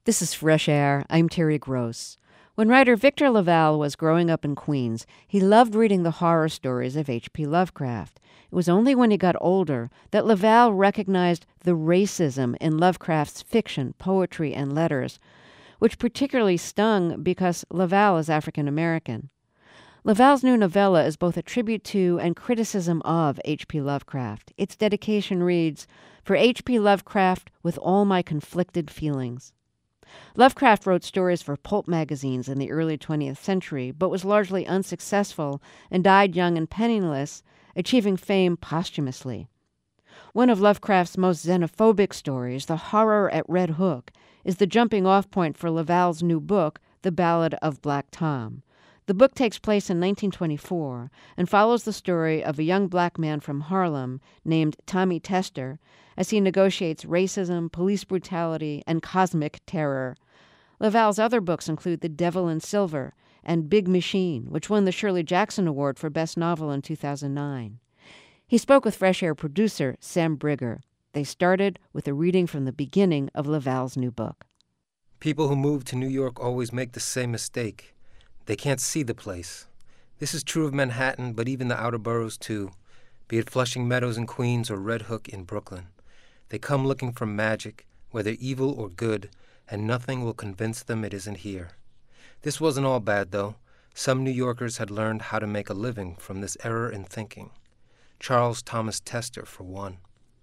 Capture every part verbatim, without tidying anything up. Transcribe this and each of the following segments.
This is Fresh Air. I'm Terry Gross. When writer Victor LaValle was growing up in Queens, he loved reading the horror stories of H P Lovecraft. It was only when he got older that LaValle recognized the racism in Lovecraft's fiction, poetry, and letters, which particularly stung because LaValle is African American. LaValle's new novella is both a tribute to and criticism of H P Lovecraft. Its dedication reads, "For H P Lovecraft with all my conflicted feelings." Lovecraft wrote stories for pulp magazines in the early twentieth century, but was largely unsuccessful and died young and penniless, achieving fame posthumously. One of Lovecraft's most xenophobic stories, The Horror at Red Hook, is the jumping-off point for LaValle's new book, The Ballad of Black Tom. The book takes place in nineteen twenty-four and follows the story of a young black man from Harlem named Tommy Tester as he negotiates racism, police brutality, and cosmic terror. LaValle's other books include The Devil in Silver and Big Machine, which won the Shirley Jackson Award for Best Novel in two thousand nine. He spoke with Fresh Air producer Sam Brigger. They started with a reading from the beginning of LaValle's new book. People who move to New York always make the same mistake. They can't see the place. This is true of Manhattan, but even the outer boroughs too, be it Flushing Meadows in Queens or Red Hook in Brooklyn. They come looking for magic, whether evil or good, and nothing will convince them it isn't here. This wasn't all bad, though. Some New Yorkers had learned how to make a living from this error in thinking. Charles Thomas Tester, for one.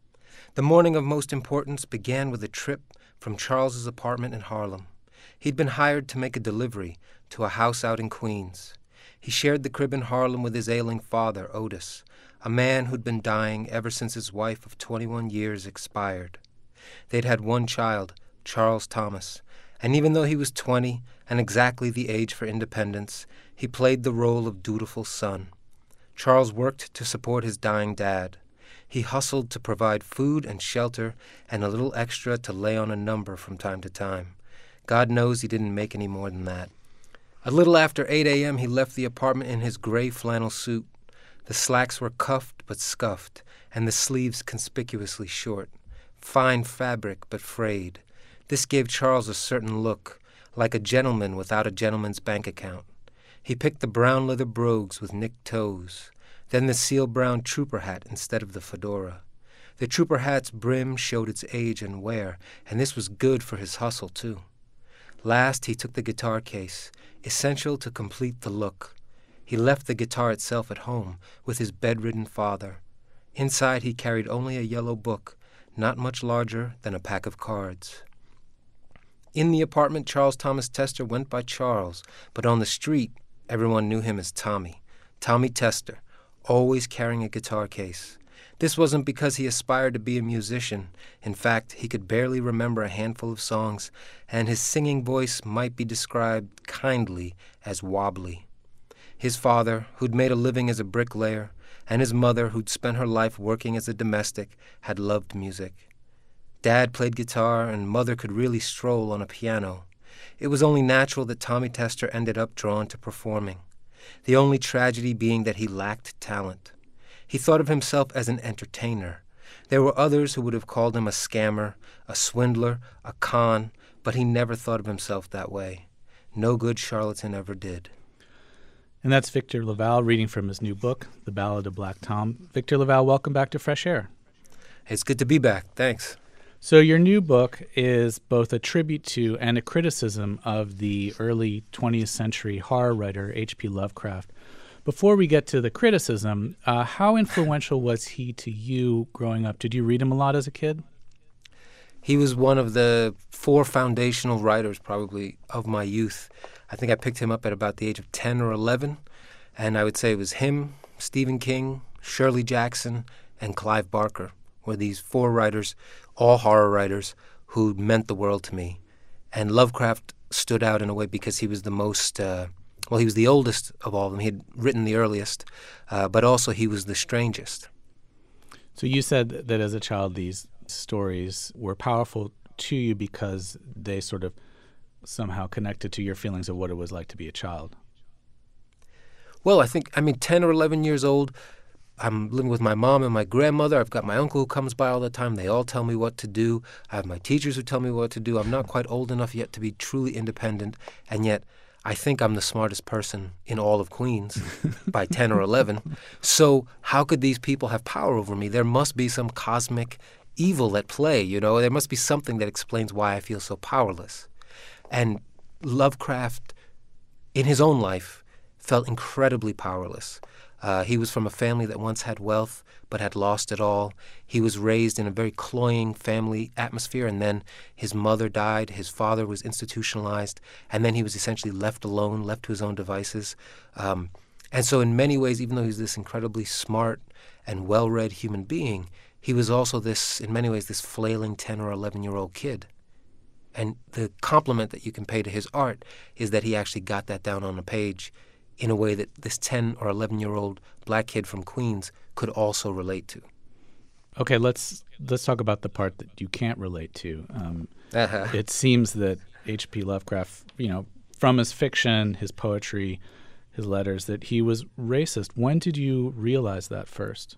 The morning of most importance began with a trip from Charles's apartment in Harlem. He'd been hired to make a delivery to a house out in Queens. He shared the crib in Harlem with his ailing father, Otis, a man who'd been dying ever since his wife of twenty-one years expired. They'd had one child, Charles Thomas, and even though he was twenty and exactly the age for independence, he played the role of dutiful son. Charles worked to support his dying dad. He hustled to provide food and shelter and a little extra to lay on a number from time to time. God knows he didn't make any more than that. A little after eight a.m., he left the apartment in his gray flannel suit. The slacks were cuffed but scuffed, and the sleeves conspicuously short. Fine fabric but frayed. This gave Charles a certain look, like a gentleman without a gentleman's bank account. He picked the brown leather brogues with nicked toes, then the seal brown trooper hat instead of the fedora. The trooper hat's brim showed its age and wear, and this was good for his hustle, too. Last, he took the guitar case, essential to complete the look. He left the guitar itself at home with his bedridden father. Inside, he carried only a yellow book, not much larger than a pack of cards. In the apartment, Charles Thomas Tester went by Charles, but on the street, everyone knew him as Tommy. Tommy Tester, always carrying a guitar case. This wasn't because he aspired to be a musician. In fact, he could barely remember a handful of songs, and his singing voice might be described kindly as wobbly. His father, who'd made a living as a bricklayer, and his mother, who'd spent her life working as a domestic, had loved music. Dad played guitar, and Mother could really stroll on a piano. It was only natural that Tommy Tester ended up drawn to performing, the only tragedy being that he lacked talent. He thought of himself as an entertainer. There were others who would have called him a scammer, a swindler, a con, but he never thought of himself that way. No good charlatan ever did. And that's Victor LaValle reading from his new book, The Ballad of Black Tom. Victor LaValle, welcome back to Fresh Air. It's good to be back. Thanks. So your new book is both a tribute to and a criticism of the early twentieth century horror writer H P Lovecraft. Before we get to the criticism, uh, how influential was he to you growing up? Did you read him a lot as a kid? He was one of the four foundational writers, probably, of my youth. I think I picked him up at about the age of ten or eleven, and I would say it was him, Stephen King, Shirley Jackson, and Clive Barker were these four writers, all horror writers, who meant the world to me. And Lovecraft stood out in a way because he was the most... Uh, Well, he was the oldest of all of them. He had written the earliest, uh, but also he was the strangest. So you said that as a child, these stories were powerful to you because they sort of somehow connected to your feelings of what it was like to be a child. Well, I think, I mean, ten or eleven years old, I'm living with my mom and my grandmother. I've got my uncle who comes by all the time. They all tell me what to do. I have my teachers who tell me what to do. I'm not quite old enough yet to be truly independent, and yet I think I'm the smartest person in all of Queens by ten or eleven. So how could these people have power over me? There must be some cosmic evil at play, you know? There must be something that explains why I feel so powerless. And Lovecraft, in his own life, felt incredibly powerless. Uh, he was from a family that once had wealth but had lost it all. He was raised in a very cloying family atmosphere, and then his mother died, his father was institutionalized, and then he was essentially left alone, left to his own devices. Um, and so in many ways, even though he's this incredibly smart and well-read human being, he was also this, in many ways, this flailing ten or eleven-year-old kid. And the compliment that you can pay to his art is that he actually got that down on a page in a way that this ten or eleven-year-old black kid from Queens could also relate to. Okay, let's let's talk about the part that you can't relate to. Um, uh-huh. It seems that H P Lovecraft, you know, from his fiction, his poetry, his letters, that he was racist. When did you realize that first?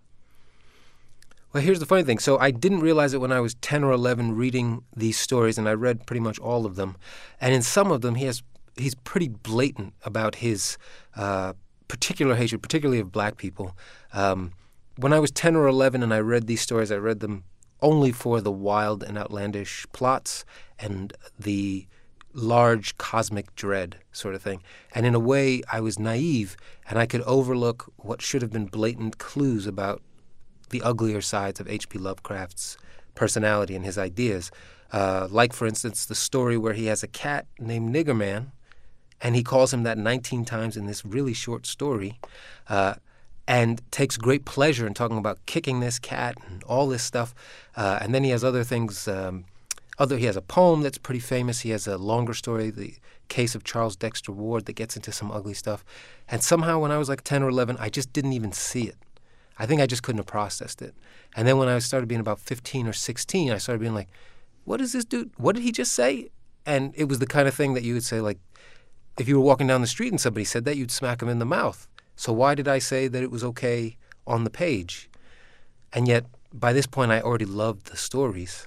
Well, here's the funny thing. So I didn't realize it when I was ten or eleven reading these stories, and I read pretty much all of them. And in some of them, he has he's pretty blatant about his uh, particular hatred, particularly of black people. Um, when I was ten or eleven and I read these stories, I read them only for the wild and outlandish plots and the large cosmic dread sort of thing. And in a way, I was naive, and I could overlook what should have been blatant clues about the uglier sides of H P Lovecraft's personality and his ideas. Uh, like, for instance, the story where he has a cat named Nigger Man, and he calls him that nineteen times in this really short story, uh, and takes great pleasure in talking about kicking this cat and all this stuff. Uh, and then he has other things. Um, other He has a poem that's pretty famous. He has a longer story, The Case of Charles Dexter Ward, that gets into some ugly stuff. And somehow when I was like ten or eleven, I just didn't even see it. I think I just couldn't have processed it. And then when I started being about fifteen or sixteen, I started being like, what is this dude? What did he just say? And it was the kind of thing that you would say, like, if you were walking down the street and somebody said that, you'd smack him in the mouth. So why did I say that it was okay on the page? And yet, by this point, I already loved the stories.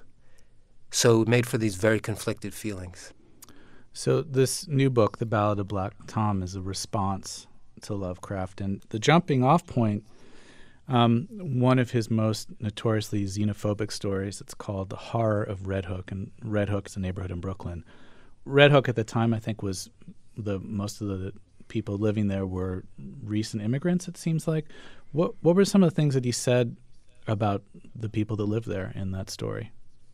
So it made for these very conflicted feelings. So this new book, The Ballad of Black Tom, is a response to Lovecraft. And the jumping off point, Um, one of his most notoriously xenophobic stories, it's called The Horror of Red Hook, and Red Hook is a neighborhood in Brooklyn. Red Hook at the time, I think, was the most of the people living there were recent immigrants, it seems like. What what were some of the things that he said about the people that lived there in that story?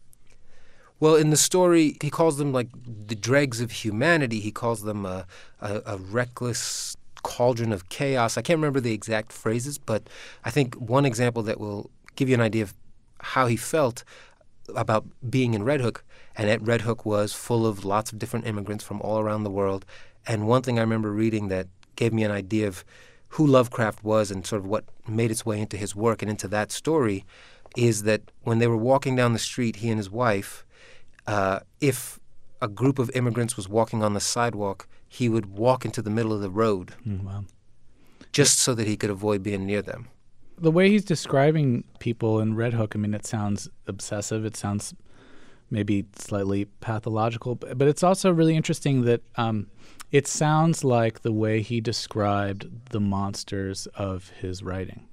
Well, in the story, he calls them like the dregs of humanity. He calls them a, a, a reckless cauldron of chaos. I can't remember the exact phrases, but I think one example that will give you an idea of how he felt about being in Red Hook, and at Red Hook was full of lots of different immigrants from all around the world. And one thing I remember reading that gave me an idea of who Lovecraft was and sort of what made its way into his work and into that story is that when they were walking down the street, he and his wife, uh, if a group of immigrants was walking on the sidewalk, he would walk into the middle of the road Mm, wow. just so that he could avoid being near them. The way he's describing people in Red Hook, I mean, it sounds obsessive. It sounds maybe slightly pathological, but, but it's also really interesting that um, it sounds like the way he described the monsters of his writing.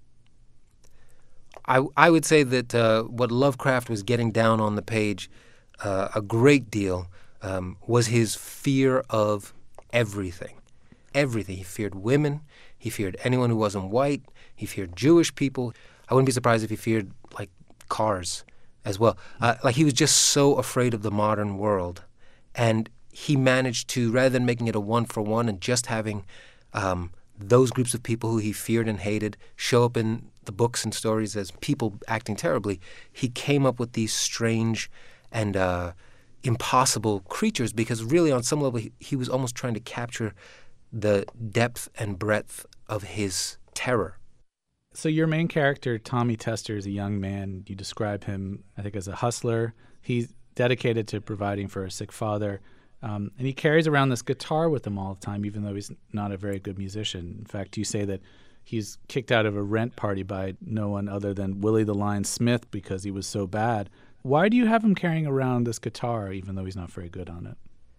I, I would say that uh, what Lovecraft was getting down on the page uh, a great deal um, was his fear of everything. Everything. He feared women. He feared anyone who wasn't white. He feared Jewish people. I wouldn't be surprised if he feared, like, cars as well. Uh, like, he was just so afraid of the modern world. And he managed to, rather than making it a one-for-one and just having um, those groups of people who he feared and hated show up in the books and stories as people acting terribly, he came up with these strange and uh, impossible creatures because really on some level he, he was almost trying to capture the depth and breadth of his terror. So your main character, Tommy Tester, is a young man. You describe him, I think, as a hustler. He's dedicated to providing for a sick father. Um, and he carries around this guitar with him all the time, even though he's not a very good musician. In fact, you say that he's kicked out of a rent party by no one other than Willie the Lion Smith because he was so bad. Why do you have him carrying around this guitar even though he's not very good on it?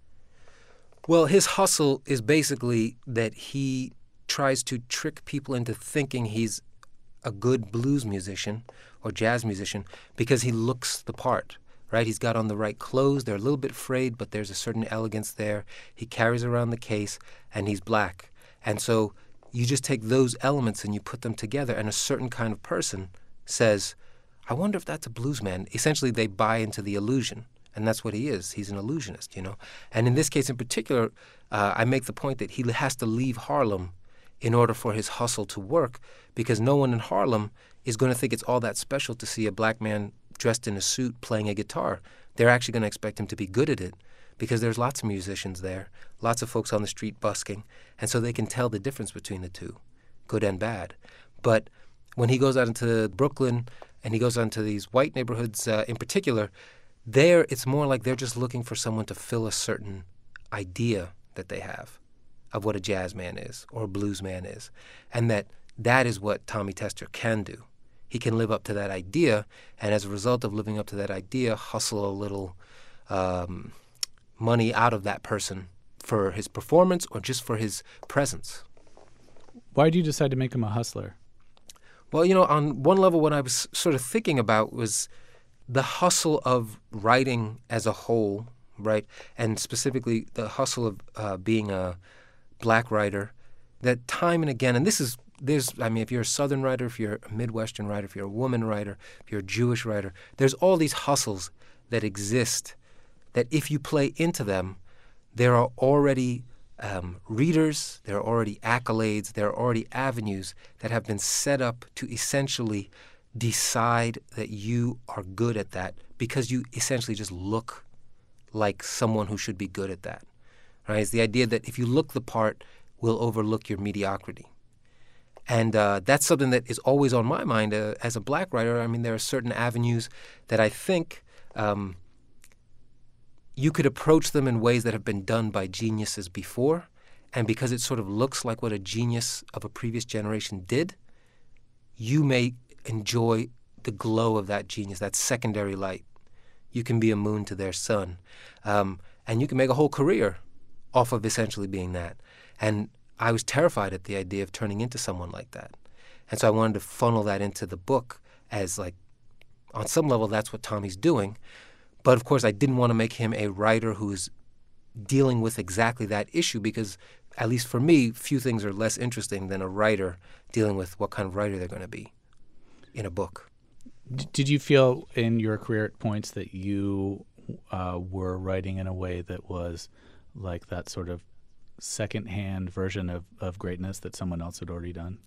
Well, his hustle is basically that he tries to trick people into thinking he's a good blues musician or jazz musician because he looks the part, right? He's got on the right clothes. They're a little bit frayed, but there's a certain elegance there. He carries around the case, and he's black. And so you just take those elements and you put them together, and a certain kind of person says, I wonder if that's a blues man. Essentially, they buy into the illusion. And that's what he is. He's an illusionist, you know. And in this case in particular, uh, I make the point that he has to leave Harlem in order for his hustle to work, because no one in Harlem is going to think it's all that special to see a black man dressed in a suit playing a guitar. They're actually going to expect him to be good at it, because there's lots of musicians there, lots of folks on the street busking, and so they can tell the difference between the two, good and bad. But when he goes out into Brooklyn and he goes out into these white neighborhoods uh, in particular, there, it's more like they're just looking for someone to fill a certain idea that they have of what a jazz man is or a blues man is, and that that is what Tommy Tester can do. He can live up to that idea, and as a result of living up to that idea, hustle a little um, money out of that person for his performance or just for his presence. Why did you decide to make him a hustler? Well, you know, on one level, what I was sort of thinking about was the hustle of writing as a whole, right? And specifically the hustle of uh, being a black writer, that time and again, and this is, there's, I mean, if you're a Southern writer, if you're a Midwestern writer, if you're a woman writer, if you're a Jewish writer, there's all these hustles that exist that if you play into them, there are already um, readers, there are already accolades, there are already avenues that have been set up to essentially decide that you are good at that because you essentially just look like someone who should be good at that, right? It's the idea that if you look the part, we'll overlook your mediocrity. And uh, that's something that is always on my mind uh, as a black writer. I mean, there are certain avenues that I think um, you could approach them in ways that have been done by geniuses before, and because it sort of looks like what a genius of a previous generation did, you may enjoy the glow of that genius, that secondary light. You can be a moon to their sun. Um, and you can make a whole career off of essentially being that. And I was terrified at the idea of turning into someone like that. And so I wanted to funnel that into the book as, like, on some level, that's what Tommy's doing. But of course, I didn't want to make him a writer who's dealing with exactly that issue because, at least for me, few things are less interesting than a writer dealing with what kind of writer they're going to be in a book. Did you feel in your career at points that you uh, were writing in a way that was like that sort of second-hand version of, of greatness that someone else had already done?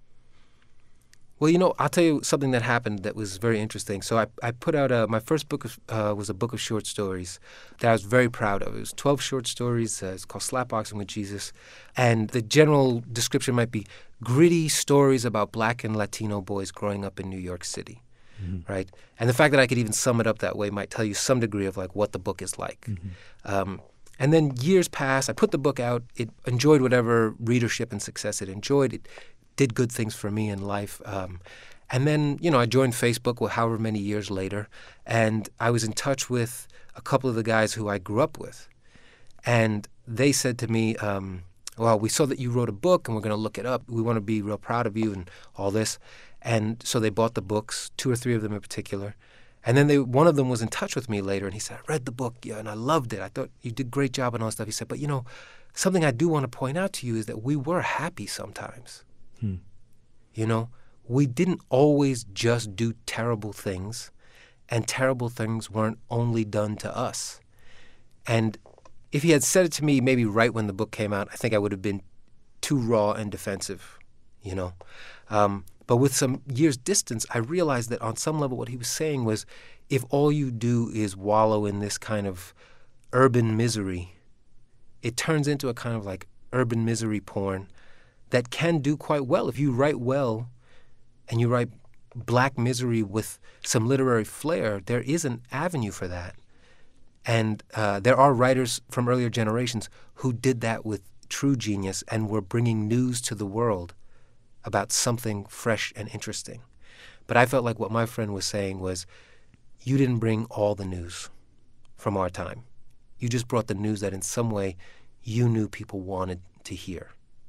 Well, you know, I'll tell you something that happened that was very interesting. So I, I put out a, my first book of, uh, was a book of short stories that I was very proud of. It was twelve short stories. Uh, it's called Slapboxing with Jesus. And the general description might be gritty stories about black and Latino boys growing up in New York City, mm-hmm. right? And the fact that I could even sum it up that way might tell you some degree of like what the book is like. Mm-hmm. Um, and then years passed. I put the book out. It enjoyed whatever readership and success it enjoyed. It did good things for me in life. Um, and then, you know, I joined Facebook well, however many years later, and I was in touch with a couple of the guys who I grew up with. And they said to me, um, well, we saw that you wrote a book, and we're going to look it up. We want to be real proud of you and all this. And so they bought the books, two or three of them in particular. And then they, one of them was in touch with me later, and he said, I read the book, yeah, and I loved it. I thought you did a great job and all that stuff. He said, but, you know, something I do want to point out to you is that we were happy sometimes. Hmm. You know, we didn't always just do terrible things, and terrible things weren't only done to us. And if he had said it to me maybe right when the book came out, I think I would have been too raw and defensive, you know. Um, but with some years' distance, I realized that on some level what he was saying was if all you do is wallow in this kind of urban misery, it turns into a kind of like urban misery porn that can do quite well. If you write well and you write black misery with some literary flair, there is an avenue for that. And uh, there are writers from earlier generations who did that with true genius and were bringing news to the world about something fresh and interesting. But I felt like what my friend was saying was, you didn't bring all the news from our time. You just brought the news that in some way you knew people wanted to hear.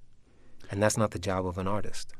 And that's not the job of an artist.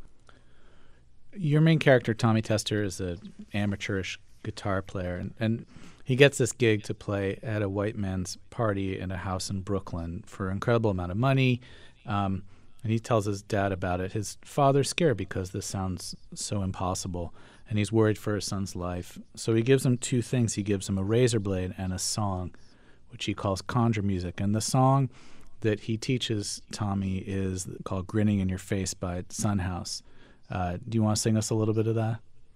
Your main character, Tommy Tester, is an amateurish guitar player, and, and he gets this gig to play at a white man's party in a house in Brooklyn for an incredible amount of money. Um, and he tells his dad about it. His father's scared because this sounds so impossible, and he's worried for his son's life. So he gives him two things. He gives him a razor blade and a song, which he calls conjure music. And the song that he teaches Tommy is called Grinning in Your Face by Son House. Uh, do you want to sing us a little bit of that?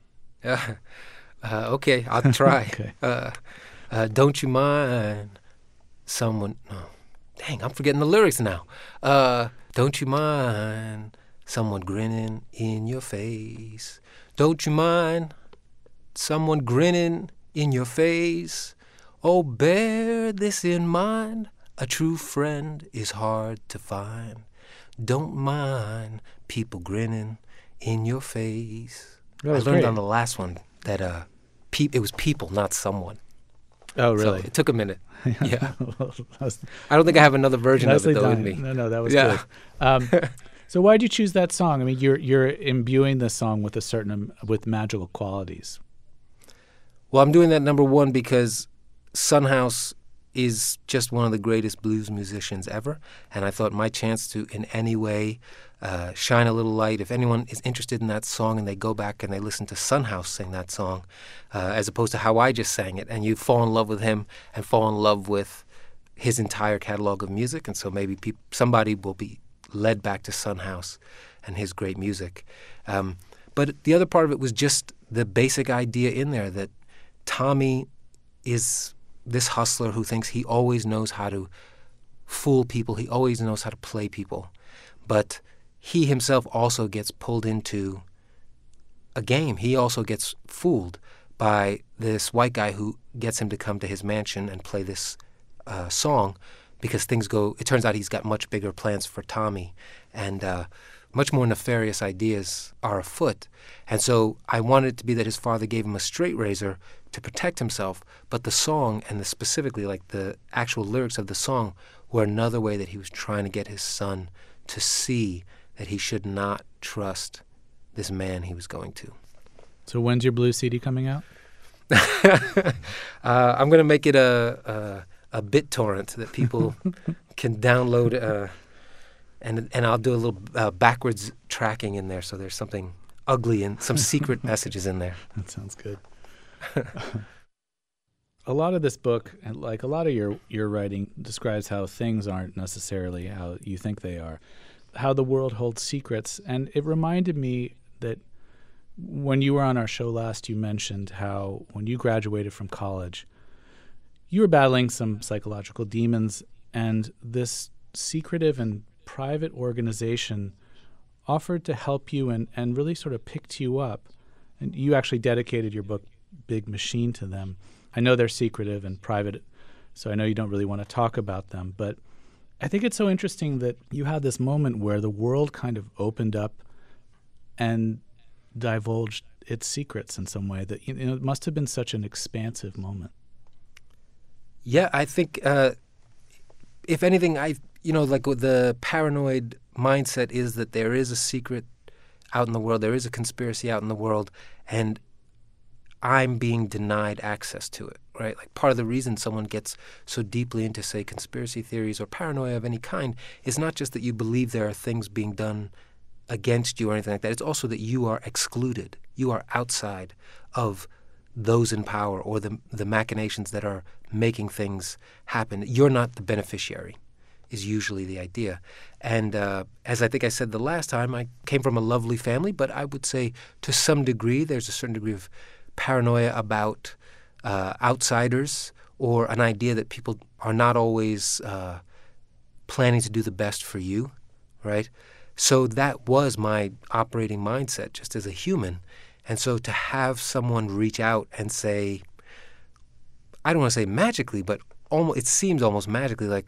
Uh, uh, okay, I'll try. Okay. uh, uh, don't you mind someone... Oh, dang, I'm forgetting the lyrics now. Uh, don't you mind someone grinning in your face? Don't you mind someone grinning in your face? Oh, bear this in mind. A true friend is hard to find. Don't mind people grinning in your face. I learned great. on the last one that uh, pe- it was people, not someone. Oh, really? So it took a minute. Yeah. Well, was, I don't think I have another version of nicely it, though, done. in me. No, no, that was Yeah. good. Um, so why did you choose that song? I mean, you're you're imbuing the song with a certain um, with magical qualities. Well, I'm doing that, number one, because Son House is just one of the greatest blues musicians ever, and I thought my chance to, in any way, uh, shine a little light. If anyone is interested in that song and they go back and they listen to Son House sing that song, uh, as opposed to how I just sang it, and you fall in love with him and fall in love with his entire catalog of music, and so maybe peop- somebody will be led back to Son House and his great music. Um, but the other part of it was just the basic idea in there that Tommy is this hustler who thinks he always knows how to fool people. He always knows how to play people. But he himself also gets pulled into a game. He also gets fooled by this white guy who gets him to come to his mansion and play this uh, song because things go, it turns out he's got much bigger plans for Tommy. And uh, much more nefarious ideas are afoot. And so I wanted it to be that his father gave him a straight razor to protect himself, but the song, and the specifically like the actual lyrics of the song, were another way that he was trying to get his son to see that he should not trust this man he was going to. So when's your blue C D coming out? uh, I'm going to make it a, a, a BitTorrent that people can download, uh, and and I'll do a little uh, backwards tracking in there, so there's something ugly and some secret messages in there. That sounds good. A lot of this book, and like a lot of your, your writing, describes how things aren't necessarily how you think they are, how the world holds secrets. And it reminded me that when you were on our show last, you mentioned how when you graduated from college, you were battling some psychological demons, and this secretive and private organization offered to help you and, and really sort of picked you up. And you actually dedicated your book, Big Machine, to them. I know they're secretive and private, so I know you don't really want to talk about them, but I think it's so interesting that you had this moment where the world kind of opened up and divulged its secrets in some way. That, you know, it must have been such an expansive moment. Yeah, I think, uh, if anything, I, you know, like the paranoid mindset is that there is a secret out in the world, there is a conspiracy out in the world, and I'm being denied access to it, right? Like part of the reason someone gets so deeply into, say, conspiracy theories or paranoia of any kind is not just that you believe there are things being done against you or anything like that. It's also that you are excluded. You are outside of those in power or the the machinations that are making things happen. You're not the beneficiary, is usually the idea. And uh, as I think I said the last time, I came from a lovely family, but I would say to some degree there's a certain degree of paranoia about uh, outsiders, or an idea that people are not always uh, planning to do the best for you, right? So that was my operating mindset just as a human. And so to have someone reach out and say, I don't want to say magically, but almost, it seems almost magically like,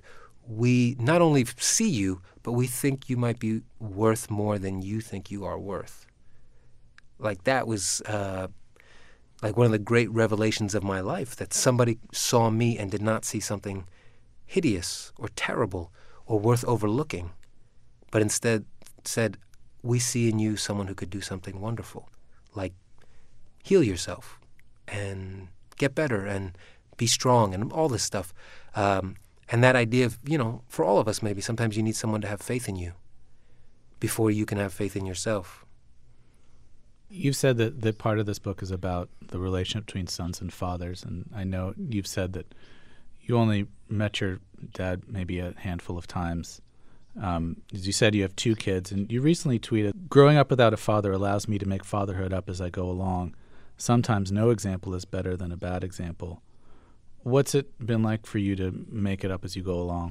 we not only see you, but we think you might be worth more than you think you are worth. Like that was uh, like one of the great revelations of my life, that somebody saw me and did not see something hideous or terrible or worth overlooking, but instead said, we see in you someone who could do something wonderful, like heal yourself and get better and be strong and all this stuff. Um, and that idea of, you know, for all of us maybe, sometimes you need someone to have faith in you before you can have faith in yourself. You've said that, that part of this book is about the relationship between sons and fathers, and I know you've said that you only met your dad maybe a handful of times. Um, as you said, you have two kids, and you recently tweeted, "Growing up without a father allows me to make fatherhood up as I go along. Sometimes no example is better than a bad example." What's it been like for you to make it up as you go along?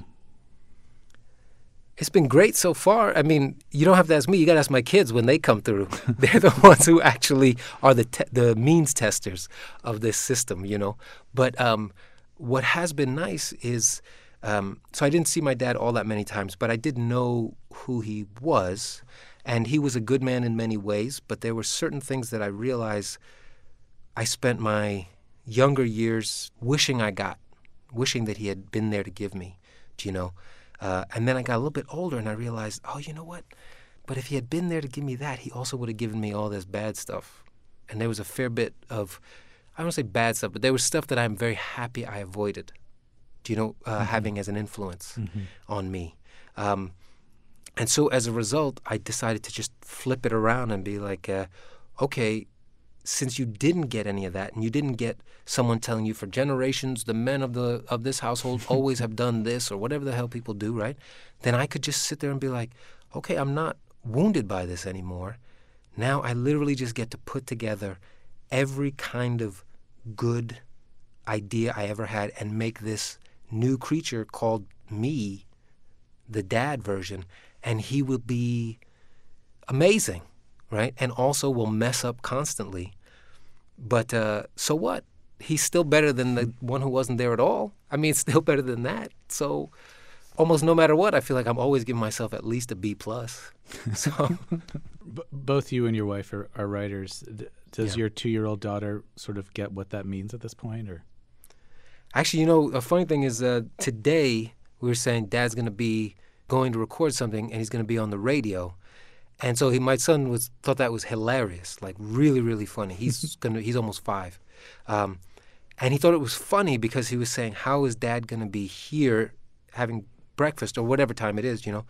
It's been great so far. I mean, you don't have to ask me. You got to ask my kids when they come through. They're the ones who actually are the te- the means testers of this system, you know. But um, what has been nice is, um, so I didn't see my dad all that many times, but I did know who he was. And he was a good man in many ways, but there were certain things that I realized I spent my younger years wishing I got, wishing that he had been there to give me, do you know? Uh, and then I got a little bit older and I realized, oh, you know what? But if he had been there to give me that, he also would have given me all this bad stuff. And there was a fair bit of, I don't want to say bad stuff, but there was stuff that I'm very happy I avoided, do you know, uh, mm-hmm. having as an influence mm-hmm. on me. Um, and so as a result, I decided to just flip it around and be like, uh, okay, since you didn't get any of that and you didn't get someone telling you for generations the men of the of this household always have done this or whatever the hell people do, right? Then I could just sit there and be like, okay, I'm not wounded by this anymore. Now I literally just get to put together every kind of good idea I ever had and make this new creature called me, the dad version, and he will be amazing, right? And also will mess up constantly. But uh, so what? He's still better than the one who wasn't there at all. I mean, it's still better than that. So almost no matter what, I feel like I'm always giving myself at least a B plus. So B- both you and your wife are, are writers. D- does yeah. your two-year-old daughter sort of get what that means at this point, or? Actually, you know, a funny thing is uh, today we were saying Dad's going to be going to record something and he's going to be on the radio. And so he, my son was thought that was hilarious, like really, really funny. He's gonna he's almost five, um, and he thought it was funny because he was saying, "How is Dad gonna be here having breakfast or whatever time it is, you know,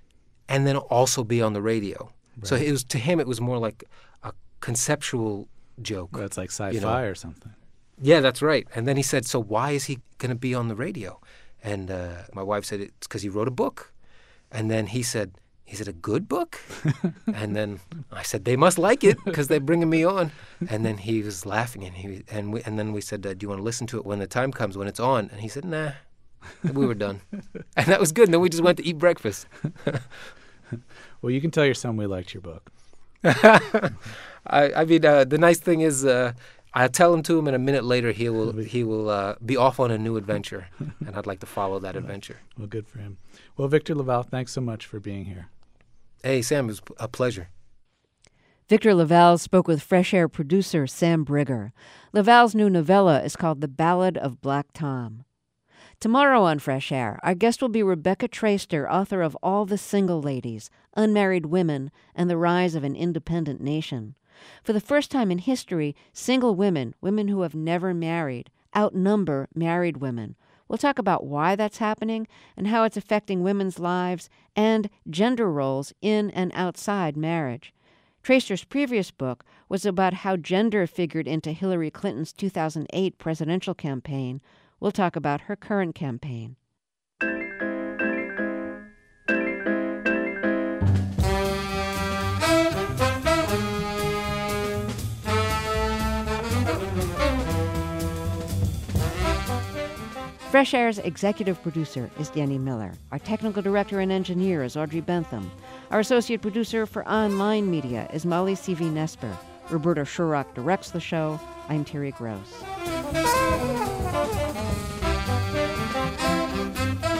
and then also be on the radio?" Right. So it was to him, it was more like a conceptual joke. Well, it's like sci-fi you know? or something. Yeah, that's right. And then he said, "So why is he gonna be on the radio?" And uh, my wife said it's because he wrote a book, and then he said, "Is it a good book?" And then I said, "They must like it because they're bringing me on." And then he was laughing, and he and we and then we said, uh, "Do you want to listen to it when the time comes, when it's on?" And he said, "Nah." And we were done, and that was good. And then we just went to eat breakfast. Well, you can tell your son we liked your book. I, I mean, uh, the nice thing is, uh, I'll tell him to him, and a minute later he will he will uh, be off on a new adventure, and I'd like to follow that adventure. Well, good for him. Well, Victor LaValle, thanks so much for being here. Hey, Sam, it was a pleasure. Victor LaValle spoke with Fresh Air producer Sam Brigger. LaValle's new novella is called The Ballad of Black Tom. Tomorrow on Fresh Air, our guest will be Rebecca Traister, author of All the Single Ladies, Unmarried Women, and the Rise of an Independent Nation. For the first time in history, single women, women who have never married, outnumber married women. We'll talk about why that's happening and how it's affecting women's lives and gender roles in and outside marriage. Traister's previous book was about how gender figured into Hillary Clinton's two thousand eight presidential campaign. We'll talk about her current campaign. Fresh Air's executive producer is Danny Miller. Our technical director and engineer is Audrey Bentham. Our associate producer for online media is Molly C V Nesper. Roberta Shurock directs the show. I'm Terry Gross.